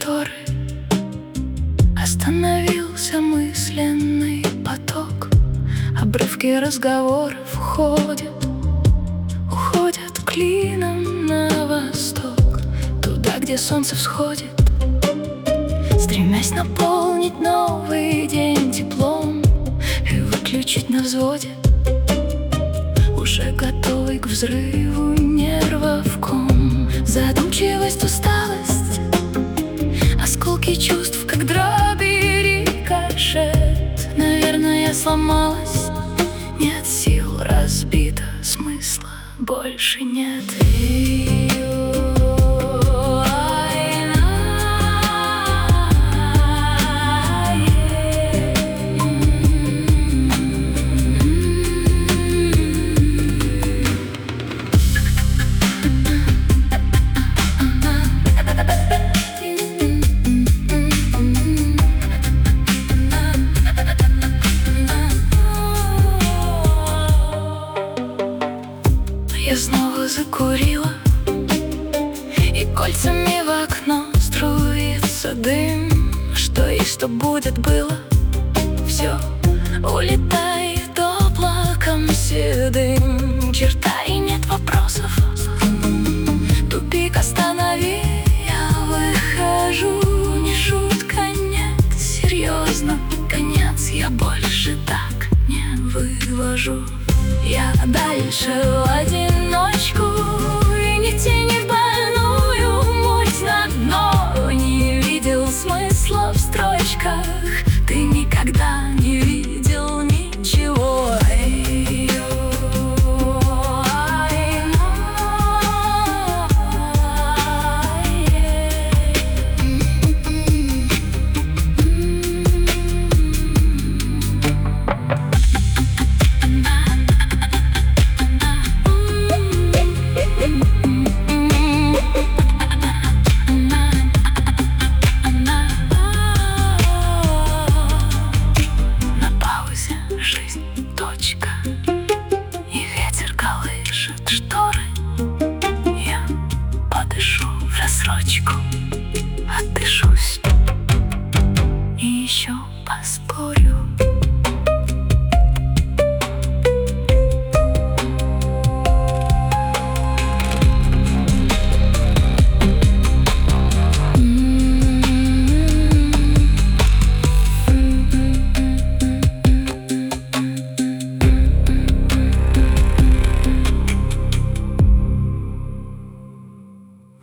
шторы. Остановился мысленный поток. Обрывки разговоров уходят клином на восток, туда, где солнце всходит, стремясь наполнить новый день теплом и выключить на взводе уже готовый к взрыву нервов ком. Задумчивость, усталость, осколки чувств, как дроби, рикошет. Наверное, я сломалась, нет сил, разбито, смысла больше нет. Я снова закурила, и кольцами в окно струится дым. Что есть, что будет, было, все улетает облаком седым. Черта и нет вопросов, тупик останови, я выхожу. Не шутка, нет, серьезно, конец, я больше так не вывожу. Я дальше в один